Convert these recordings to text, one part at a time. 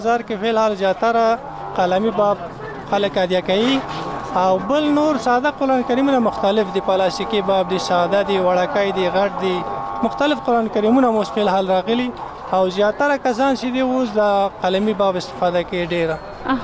بازار کې فعل حال زیاتره قلمي باب خلک ادیا کوي او بل نور ساده قرآن کریمونه مختلف دي، پلاستیکي باب دي، ساده دي، وړکای دي، غټ دي، مختلف قرآن کریمونه مو فعل حال راغلي او زیاتره کسان چې دي اوس د قلمي باب استفاده کوي ډیره.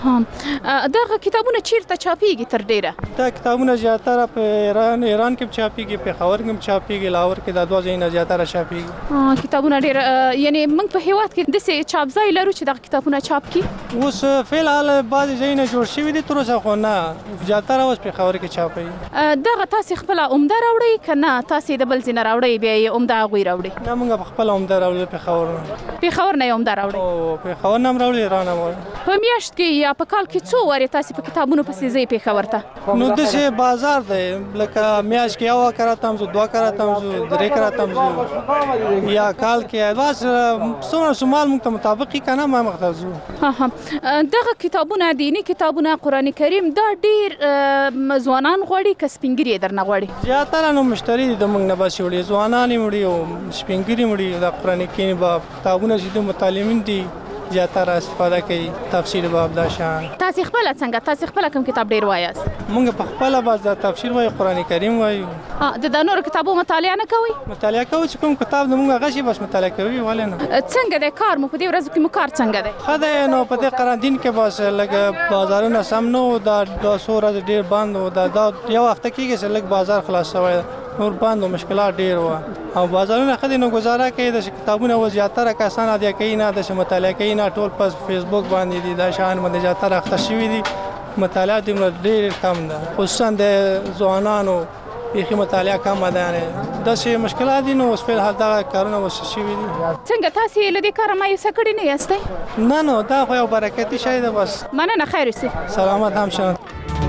دغه کتابونه چیرته چاپیږي تر ډیره؟ دا کتابونه زیاتره په ایران کې چاپیږي، پېښور کې چاپیږي، لاهور کې د دوه ځایونو زیاتره چاپیږي. کتابونه ډیره یعنی موږ په هیواد کې داسې چاپ ځای لرو چې دغه کتابونه چاپ کړي؟ اوس فعل حال بعضې ځایونه جوړ شوي دي تر اوسه، خو نه زیاتره اوس پېښور کې چاپوي. دغه تاسې خپله عمده راوړئ که نه تاسې د بل ځای نه راوړئ بیا یې عمده هغوی راوړئ؟ نه موږ په خپله عمده راوړو پېښور نه. پېښور نه یې عمده راوړئ؟ او پېښور نه هم راوړو، ایران هم راوړو. په میاشت کې یا په کال کې څو وارې تاسې په کتابونو پسې ځئ پېښور ته؟ نو داسې بازار دی لکه میاشت کې یو کره تم زو، دوه کره تم زو، درې کره تم زو، یا کال کې بس څومره شمال موږ ته مطابق یې که نه ما مخته ځو. دغه کتابونه دیني کتابونه قرآن کریم دا ډېر ځوانان غواړي که سپین ږیري یې درنه غواړي؟ زیاتره نو مشتري دي د موږ نه بس وړي، ځوانان یې وړي او سپین ږیري وړي. د قرآن کریم باب کتابونه چې د متعلمین دي زیاتره استفاده کوي، تفسیر باب دا شان. تاسې خپله څنګه؟ تاسې خپله کوم کتاب ډېر وایاست؟ موږ په خپله بس د تفسیر وایو، قرآن کریم وایو. د نورو کتابو مطالعه نه کوئ؟ مطالعه کوو چې کوم کتاب د موږ هغه شي بس مطالعه کوي، ولې نه. څنګه دی کار مو په دې ورځو کې مو کار څنګه دی؟ ښه دی. نو په دې قرنطین کې بس لږ بازارونه سم نه وو، دا څو ورځې ډېر بند وو. دا یو وخته کېږي چې لږ بازار خلاص شوی، نور بند و، مشکلات ډېر وو او بازارونه ښه دي. نو ګزاره کوي داسې کتابونه اوس زیاتره کسان ادیا کوي نه، داسې مطالعه کوي نه، ټول په فیسبوک باندې دي دا شیان باندې زیاتره اخته شوي دي. مطالعه دومره ډېر کم ده، خصوصا د ځوانانو بیخي مطالعه کمه ده. یعنې داسې مشکلات دي. نو اوس فعل حال دغه کارونه اوس شوي دي. څنګه تاسې له دې کاره مایوسه کړي نه یاستئ؟ نه نو دا خو یو برکتي شی ده بس. مننه، خیر اوسئ. سلامت هم شه.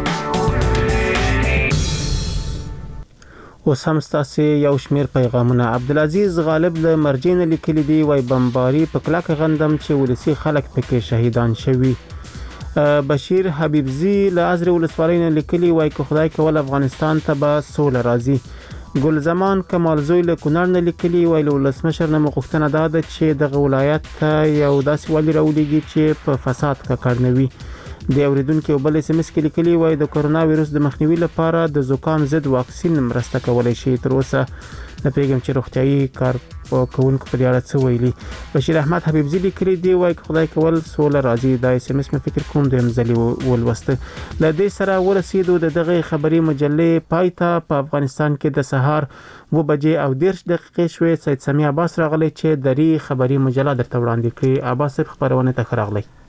اوس هم ستاسې یو شمیر پیغامونه. عبدالعزیز غالب له مرجې نه لیکلي دي، وایي بمباري په کلکه غندم چې ولسي خلک پکې شهیدان شوي. بشیر حبیبزي له ازرې ولسوالۍ نه لیکلي، وایي که خدای کول افغانستان ته به سوله راځي. ګل زمان کمالزوی له کونړ نه لیکلي، وایي له ولسمشر نه مو غوښتنه دا ده چې دغه ولایت ته یو داسې والي راولېږي چې په فساد ککړ نه وي. د اوریدونکو یو بل SMS کې لیکلي، وایي د کرونا وایرس د مخنیوي لپاره د زکام ضد واکسین مرسته کولی شي. تر اوسه نه پوهېږم چې روغتیایي کارکوونکو په دې اړه څه ویلي. بشیر احمد حبیبزي لیکلي دی، وایي که خدای کول سوله راځي. دا SMS مې فکر کوم دویم ځلې ولوسته. له دې سره ورسېدو د دغه خبري مجلې پای ته. په افغانستان کې د سهار 7:30 شوې. سید سمیع عباس راغلی چې دری خبري مجله درته وړاندې کړي. عباس صاحب خبرونه ته ښه راغلی.